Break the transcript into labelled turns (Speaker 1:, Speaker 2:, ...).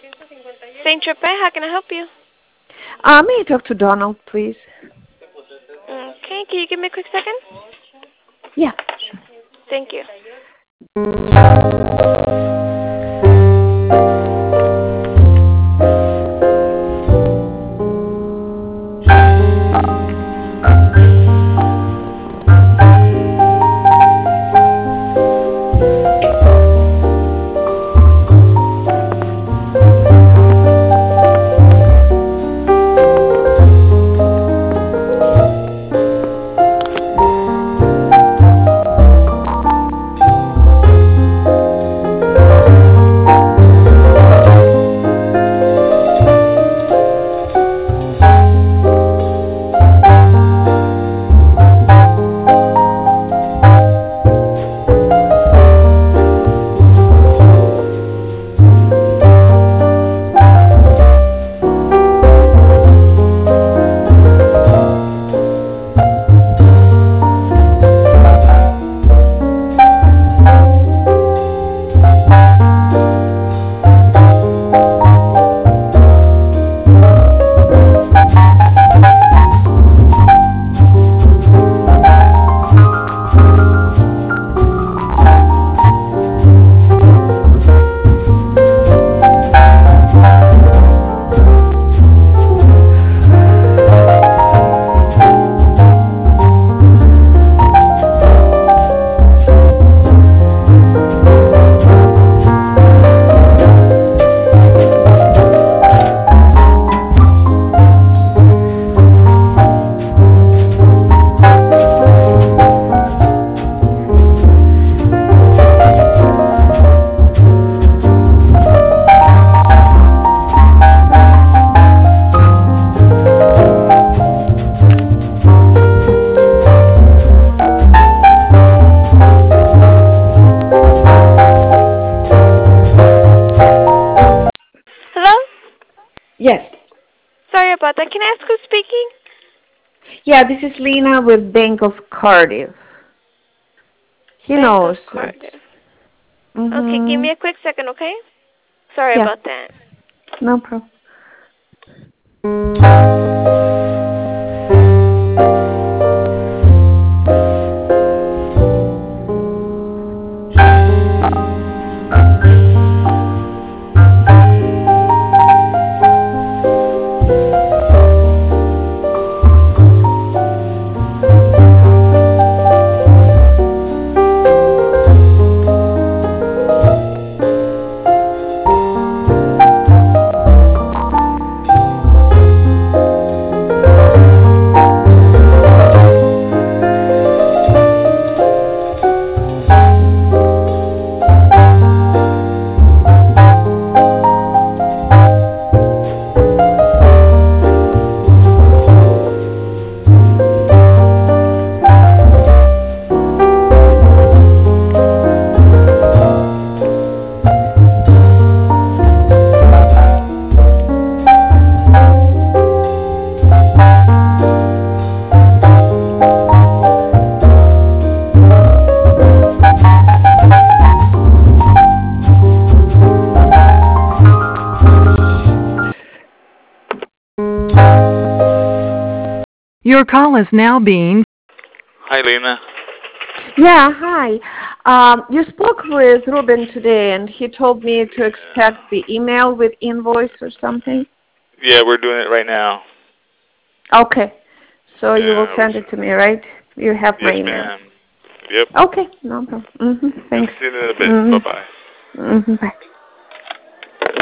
Speaker 1: Saint Tropez, how can I help you?
Speaker 2: May I talk to Donald, please?
Speaker 1: Okay, can you give me a quick second?
Speaker 2: Yeah.
Speaker 1: Thank you. Hello?
Speaker 2: Yes.
Speaker 1: Sorry about that. Can I ask who's speaking?
Speaker 2: Yeah, this is Lena with Bank of Cardiff. He
Speaker 1: Bank of
Speaker 2: knows it.
Speaker 1: Cardiff. Okay, give
Speaker 2: Mm-hmm.
Speaker 1: me a quick second, okay? Sorry
Speaker 2: Yeah,
Speaker 1: about that.
Speaker 2: no problem.
Speaker 3: Your call is now being.
Speaker 4: Hi, Lena.
Speaker 2: Yeah, hi. You spoke with Ruben today, and he told me to expect the email with invoice or something.
Speaker 4: Yeah, we're doing it right now.
Speaker 2: Okay. So you will
Speaker 4: Yeah.
Speaker 2: send it to me, right? You have my
Speaker 4: Yes,
Speaker 2: email.
Speaker 4: ma'am. Yep.
Speaker 2: Okay, no problem.
Speaker 4: Yep.
Speaker 2: Thanks.
Speaker 4: See you in a bit. Bye-bye.
Speaker 2: Bye.